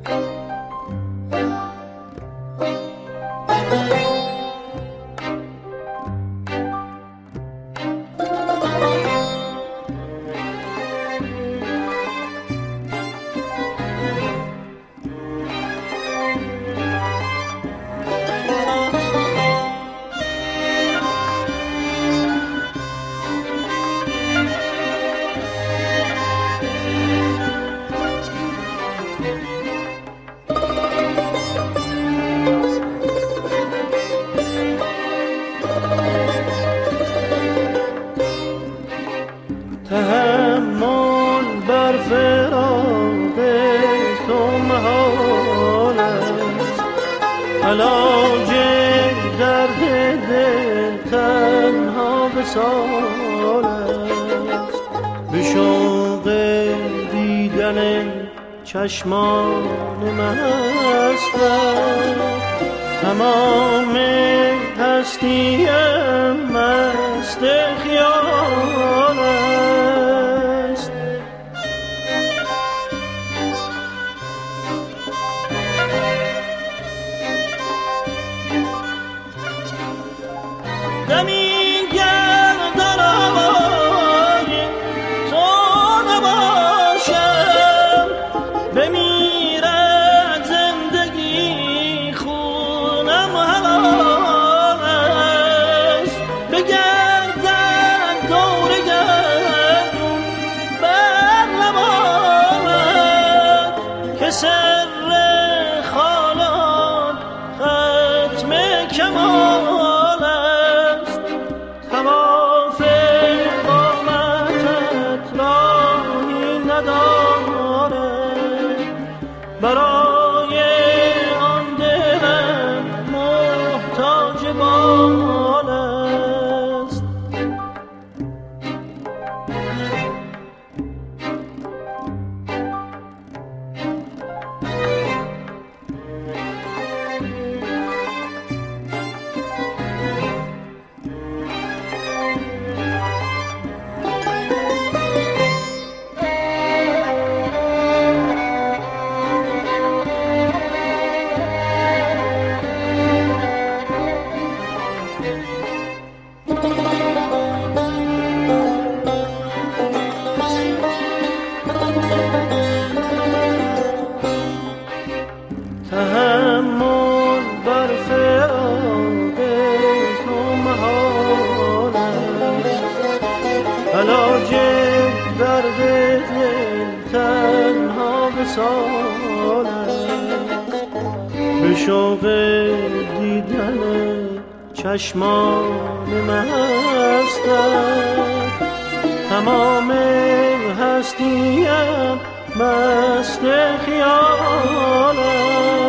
تحمل بر فراق تو محال است، علاج درد دل تنها وصال است. به شوق دیدن چشمان مستم تمام هستیم مست خیال است. دمی گردن آوای تو نباشم، بمیرد زندگی خونم حلال است. بگردن دور گردون بر لبانت که سر خالان ختم کمال است. طواف قامتت راهی ندارد، برای آن دلم محتاج بال است. تحمل بر فراق تو محال است، علاج درد دل تنها وصال است. به شوق دیدن چشمان مستم تمام هستیم مست خیال است.